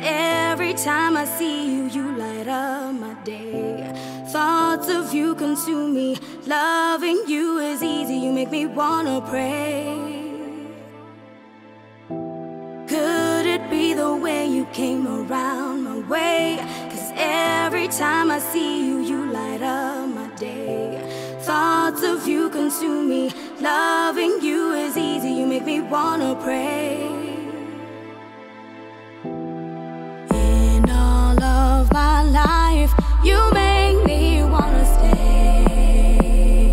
every time I see you, you light up my day. Thoughts of you consume me. Loving you is easy, you make me wanna pray. Could it be the way you came around my way? 'Cause every time I see you, you light up my day. Thoughts of you consume me. Loving you is easy, you make me wanna pray. In all of my life, you make me wanna stay.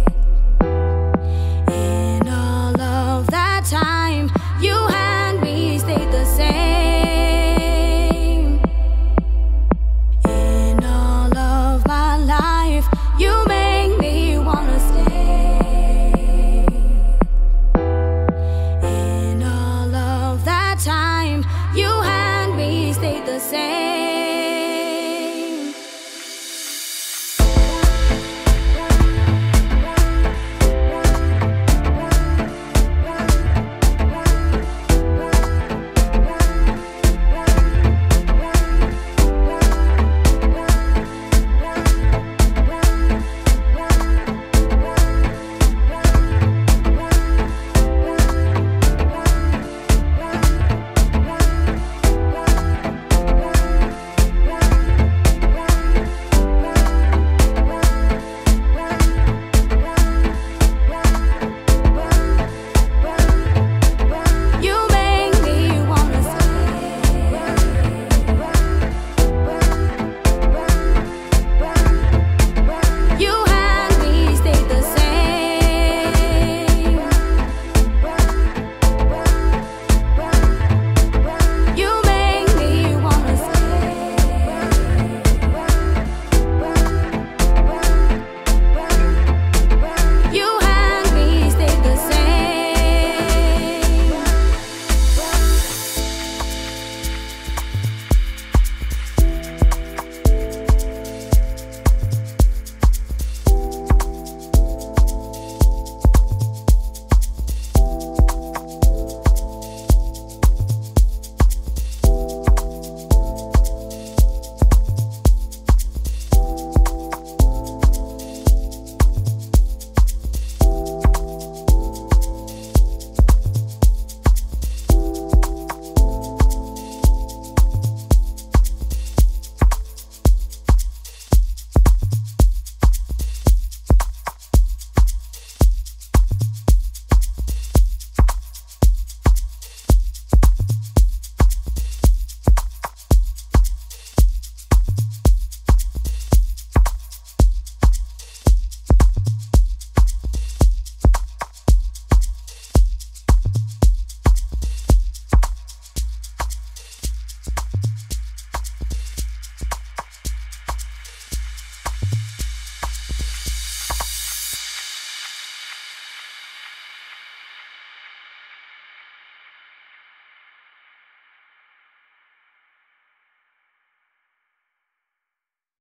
In all of that time, you and me stayed the same. In all of my life, you make me wanna stay. In all of that time, you and me stayed the same.